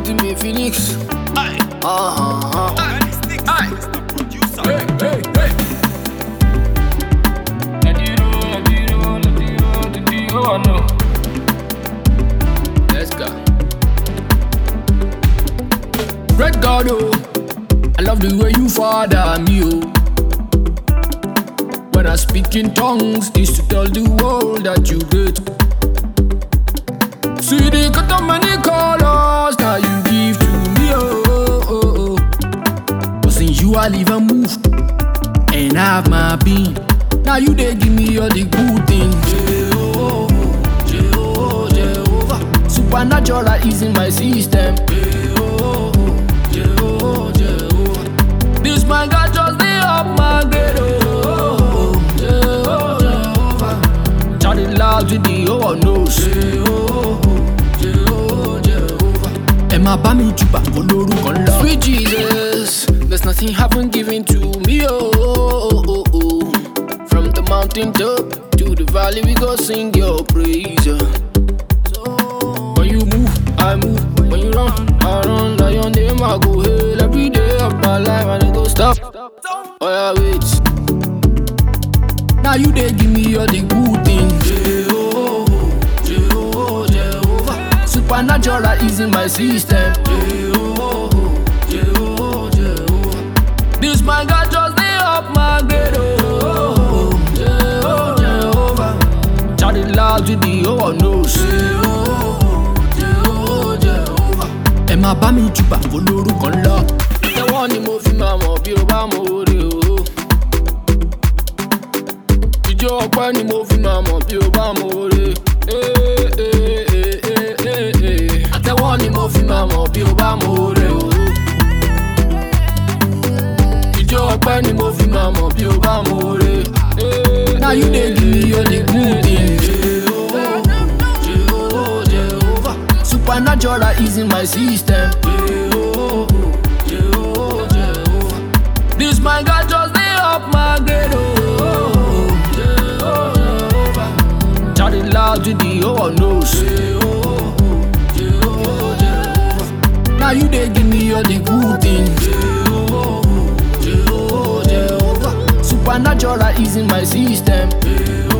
to me, Phoenix. Aye. Aye. Aye. Hey, hey, hey. Oh no. Let's go. Red God, oh, I love the way you father me, oh. When I speak in tongues, is to tell the world that you great. See the cut of many colors that you give to me, oh. But since you are live and move, and I have my being, now you they give me all the good things. Jehovah, supernatural is in my system. Jehovah, this my God just they up my gate. Jehovah, shout it loud to the whole knows. Emma Bami Chupa Koloru Kola. Sweet Jesus, there's nothing haven't given to me, oh. From the mountain top to the valley, we go sing your praise. When you move, I move. When you run, I run. Like your name, I go hail every day of my life, and I go stop. Oh yeah, wait. Now you they give me all the good things. Jehovah, supernatural is in my system. Jehovah, this my God just they up my gate. Jehovah, shout it loud to the whole knows. Jehovah, Emma Bami Chupa Koloru Kola. The one ni mo fi ma mo bí o bá mo re o. Ijó ọpẹ́ ni mo fi ma mo bí o bá mo re. Àtẹ́wọ́ ni mo fi ma mo bí o bá mo re o. Ijó ọpẹ́ ni mo fi ma mo bí o bá mo re. Now you dey give me all the good things. Jehovah, supernatural is in my system. Jehovah, this my God just they up my gate. Jehovah, shout it loud to the whole knows. Jehovah, now you they give me all the good things. Jehovah, supernatural is in my system.